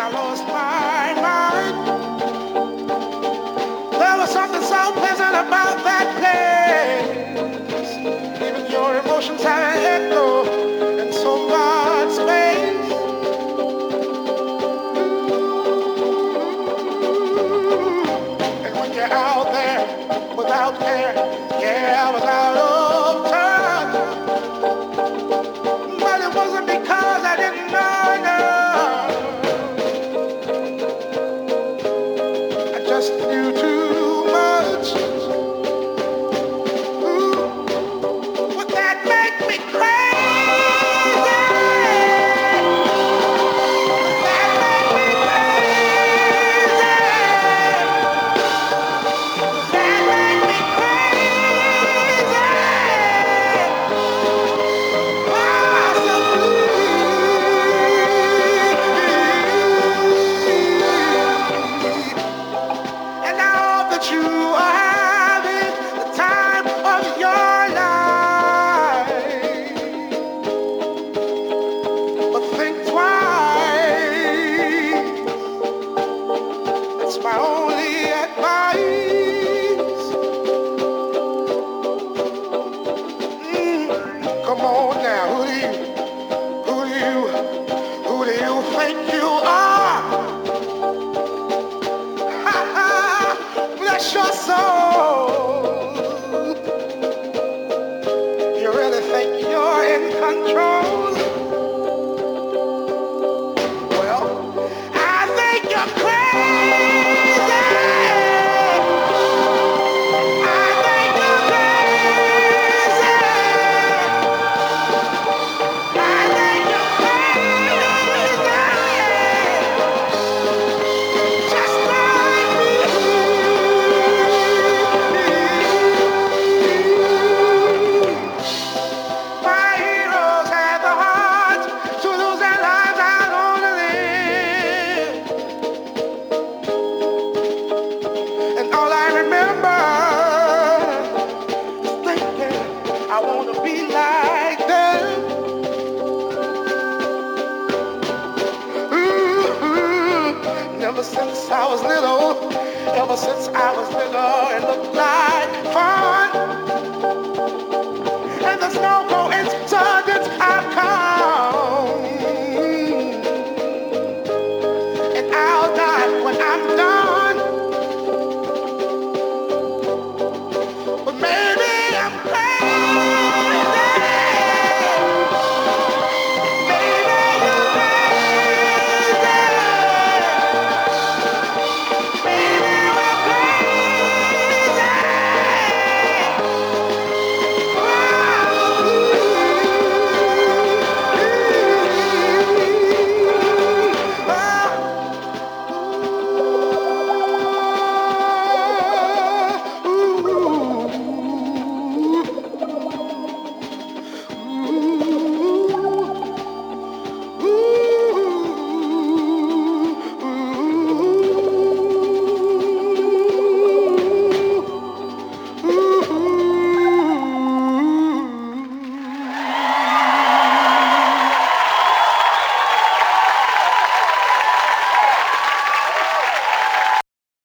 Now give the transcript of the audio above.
I lost my mind. There was something so pleasant about that place. Even your emotions have an echo in so much space. And when you're out there without care, yeah, I was out of touch. But it wasn't because I didn't know, no. I just knew too much. Ooh, would that make me crazy? Would that make me crazy? Would that make me crazy? Possibly. And now that you are having the time of your life, but think twice. That's my only advice. Come on now, who do you think you are? Bless your soul. You really think you're in control? Well, I think you're crazy. I think you're crazy. I think you're crazy. Just like me. My heroes had the heart to lose their lives out on the limb. And all I remember is thinking, I want to be like them. Ooh, ever since I was little, and looked like